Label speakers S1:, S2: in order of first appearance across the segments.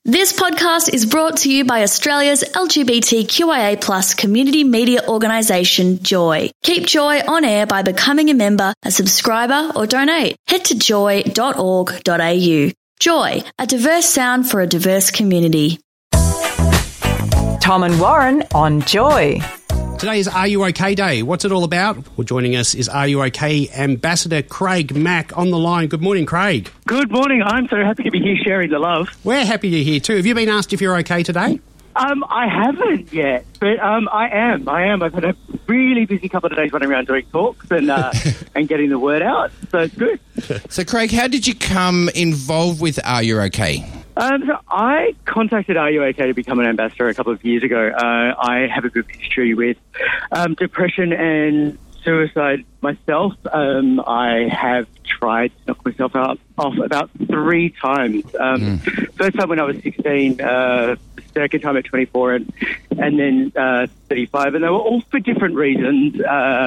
S1: This podcast is brought to you by Australia's LGBTQIA+ community media organisation, Joy. Keep Joy on air by becoming a member, a subscriber or donate. Head to joy.org.au. Joy, a diverse sound for a diverse community.
S2: Tom and Warren on Joy.
S3: Today is Are You OK Day. What's it all about? Well, joining us is Are You OK Ambassador Craig Mack on the line. Good morning, Craig.
S4: Good morning. I'm so happy to be here sharing the love.
S3: We're happy you're here too. Have you been asked if you're OK today?
S4: I haven't yet, but I am. I've had a really busy couple of days running around doing talks and and getting the word out, so it's good.
S5: So, Craig, how did you come involved with Are You OK?
S4: So I contacted Are You OK to become an ambassador a couple of years ago. I have a good history with depression and suicide myself. I have tried to knock myself off about 3 times. First time when I was 16, second time at 24, and then 35, and they were all for different reasons.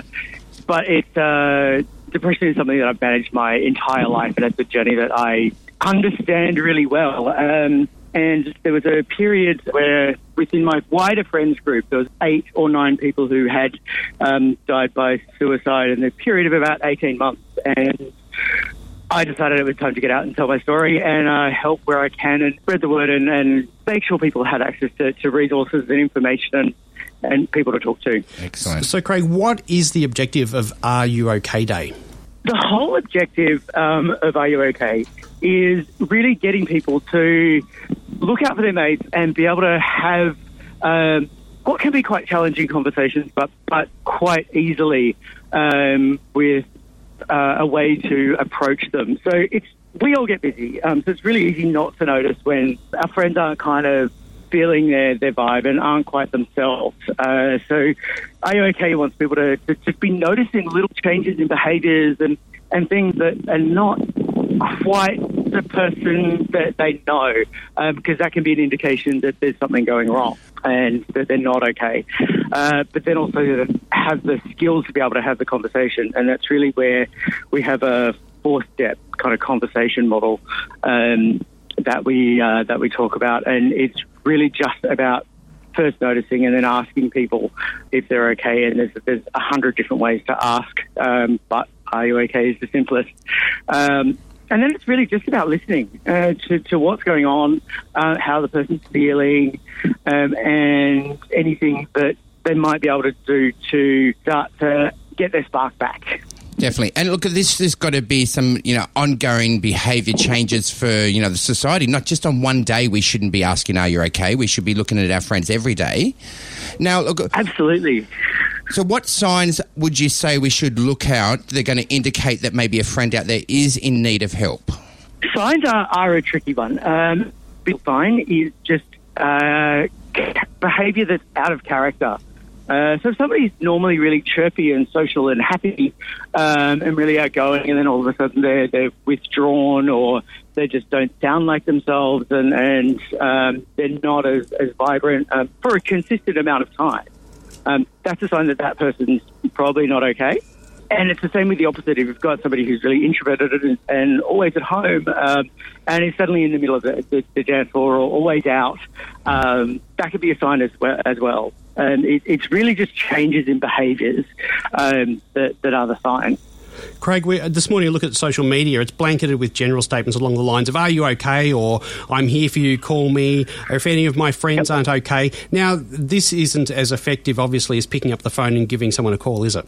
S4: But depression is something that I've managed my entire life, and it's a journey that I understand really well. And there was a period where within my wider friends group, there was 8 or 9 people who had died by suicide in a period of about 18 months. And I decided it was time to get out and tell my story and help where I can and spread the word and make sure people had access to resources and information and people to talk to.
S5: Excellent.
S3: So, Craig, what is the objective of Are You OK Day?
S4: The whole objective of Are You OK is really getting people to look out for their mates and be able to have what can be quite challenging conversations, but quite easily with a way to approach them. So we all get busy, so it's really easy not to notice when our friends aren't kind of feeling their vibe and aren't quite themselves. So Are You OK wants people to just be noticing little changes in behaviours and things that are not quite the person that they know, because that can be an indication that there's something going wrong and that they're not okay. But then also to have the skills to be able to have the conversation, and that's really where we have a 4-step kind of conversation model that we talk about, and it's really just about first noticing and then asking people if they're okay. And there's 100 different ways to ask, but Are You OK is the simplest. And then it's really just about listening to what's going on, how the person's feeling, and anything that they might be able to do to start to get their spark back.
S5: Definitely. And look, there's got to be some, ongoing behaviour changes for, the society. Not just on one day we shouldn't be asking, Are you OK? We should be looking at our friends every day. Now, look... Absolutely. So what signs would you say we should look out that are going to indicate that maybe a friend out there is in need of help?
S4: Signs are a tricky one. Big sign is just behaviour that's out of character. So if somebody's normally really chirpy and social and happy and really outgoing, and then all of a sudden they're withdrawn or they just don't sound like themselves and they're not as vibrant for a consistent amount of time, that's a sign that person's probably not okay. And it's the same with the opposite. If you've got somebody who's really introverted and always at home and is suddenly in the middle of the dance floor or always out, that could be a sign as well. And it's really just changes in behaviours that are the sign.
S3: Craig, this morning I look at social media, it's blanketed with general statements along the lines of, Are you OK? Or I'm here for you, call me, or if any of my friends aren't OK. Now, this isn't as effective, obviously, as picking up the phone and giving someone a call, is it?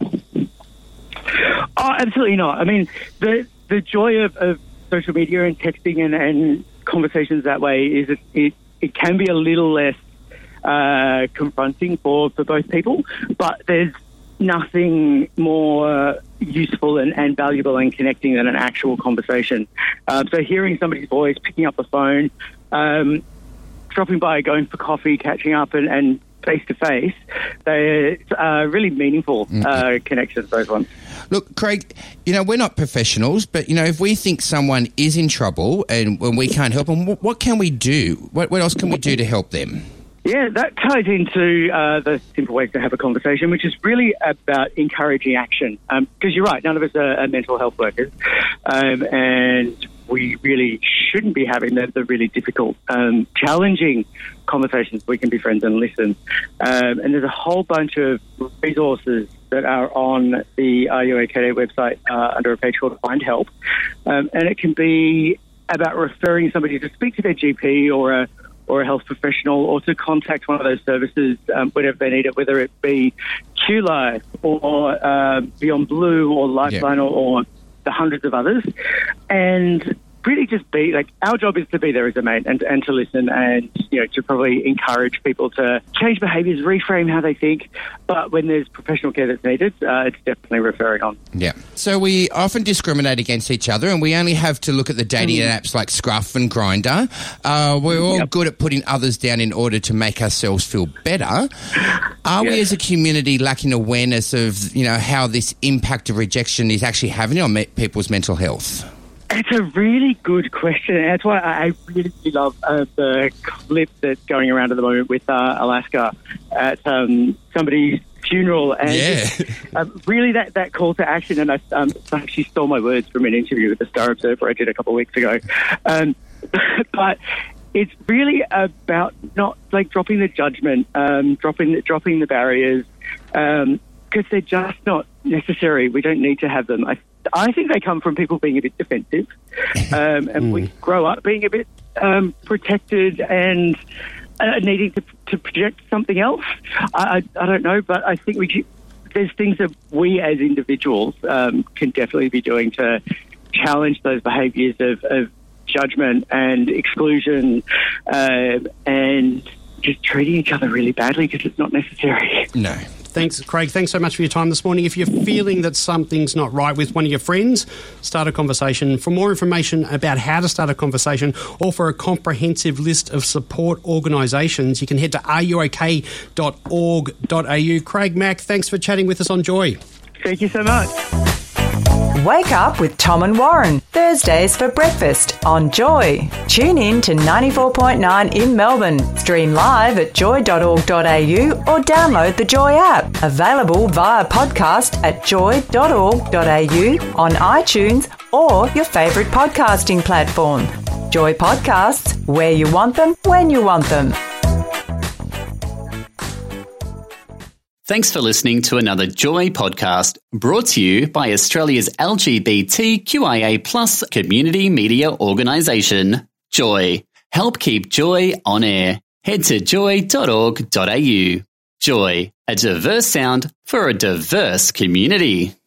S4: Oh, absolutely not. I mean, the joy of social media and texting and conversations that way is it can be a little less confronting for both people, but there's nothing more useful and valuable and connecting than an actual conversation. So hearing somebody's voice, picking up the phone, dropping by, going for coffee, catching up and face-to-face, they're really meaningful connections, those ones.
S5: Look, Craig, we're not professionals, but, if we think someone is in trouble and when we can't help them, what can we do? What else can we do to help them?
S4: Yeah, that ties into the simple ways to have a conversation, which is really about encouraging action. Because you're right, none of us are mental health workers, and we really shouldn't be having the really difficult, challenging conversations. We can be friends and listen. And there's a whole bunch of resources that are on the Are You OK website under a page called Find Help. And it can be about referring somebody to speak to their GP or a health professional, or to contact one of those services whenever they need it, whether it be QLife or Beyond Blue or Lifeline or the hundreds of others. And really just be like, our job is to be there as a mate and to listen and, to probably encourage people to change behaviours, reframe how they think. But when there's professional care that's needed, it's definitely referring on.
S5: Yeah. So we often discriminate against each other, and we only have to look at the dating apps like Scruff and Grindr. We're all good at putting others down in order to make ourselves feel better. Are we as a community lacking awareness of, how this impact of rejection is actually having on people's mental health?
S4: It's a really good question, and that's why I really love the clip that's going around at the moment with Alaska at somebody's funeral, and really that call to action. And I actually stole my words from an interview with the Star Observer I did a couple of weeks ago, but it's really about not dropping the judgment, dropping the barriers, because they're just not necessary. We don't need to have them. I think they come from people being a bit defensive, and we grow up being a bit protected and needing to project something else. I don't know, but I think there's things that we as individuals can definitely be doing to challenge those behaviours of judgment and exclusion, and just treating each other really badly because it's not necessary.
S5: No.
S3: Thanks, Craig. Thanks so much for your time this morning. If you're feeling that something's not right with one of your friends, start a conversation. For more information about how to start a conversation or for a comprehensive list of support organisations, you can head to areyook.org.au. Craig Mack, thanks for chatting with us on Joy.
S4: Thank you so much.
S2: Wake up with Tom and Warren, Thursdays for breakfast on Joy. Tune in to 94.9 in Melbourne. Stream live at joy.org.au or download the Joy app. Available via podcast at joy.org.au, on iTunes or your favourite podcasting platform. Joy Podcasts, where you want them, when you want them.
S6: Thanks for listening to another Joy podcast brought to you by Australia's LGBTQIA+ community media organisation, Joy. Help keep Joy on air. Head to joy.org.au. Joy, a diverse sound for a diverse community.